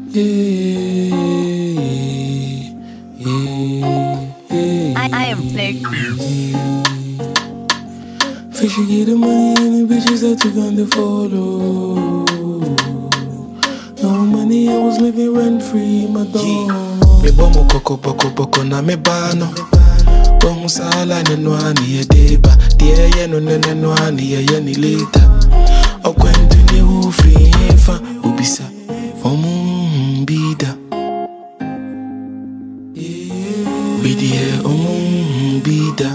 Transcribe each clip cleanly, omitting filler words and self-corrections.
I am Flex. Fishy get the money and the bitches that you gonna follow. No money, I was living rent free, my dog. Me bomo boko na me bano. Bomo sala ne no ani e deba. Die ye no ani ye ni later. Okwento ni hu free fa ubisa. Bida. Bidie bida.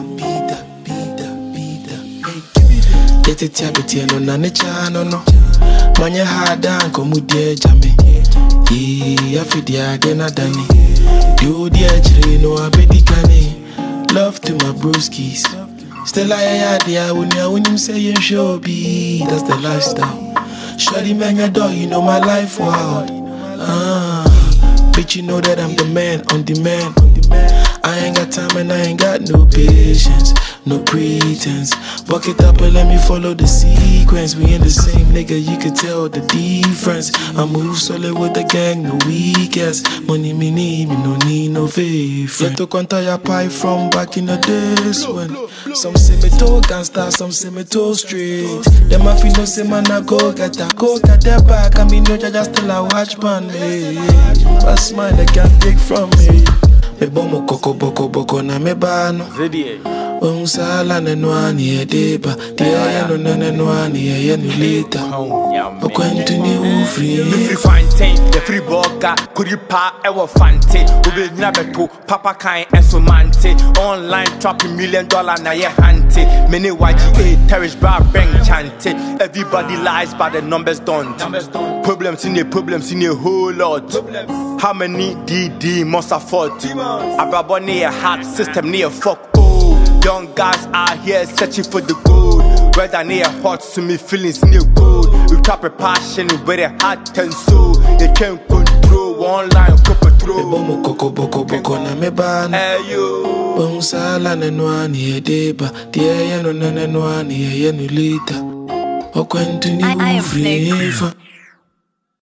Yeti tiabiti no na ne chano no. Manya hada anko mudie jame. Afidia dena dani. You dia chiri no abedi kani. Love to my broskies. Still I when you say you show be. That's the lifestyle. Shawty man your dog, you know my life wild. Bitch, you know that I'm the man on demand. I ain't got time and I ain't got no patience, no pretense. Buck it up and let me follow the sequence. We in the same nigga, you can tell the difference. I move solid with the gang, no weakness. Money me need, me no need no faith. Let to contact your pie from back in the days when some say me too gangsta, some say me too straight. Them I feel no say man I go get that back. I mean no just still a watch pan me. That's mine they can't take from me. Me bomo boko na me bano. Sala ne no ani e deba. Dia no no ani ye ni later. Okwento ni hu free. Me free fantain, the free burger. Could you pa e wo fante? Ube nyina beto, papa kan enso mante. Online trapping $1 million na ye hante. Many YGA, terrorist bar bang chante. Everybody lies but the numbers don't. Problems in a whole lot. How many DD must afford? Ababo near heart system near fuck. Young guys out here searching for the gold. Whether near hot to me feelings near gold. We trap a passion with a heart and soul. They can't control online copper throw. Bomo boko na me bano. Hey yo. Sala ne no ani e deba. Dia no ani ye ni later. Okwento ni hu free.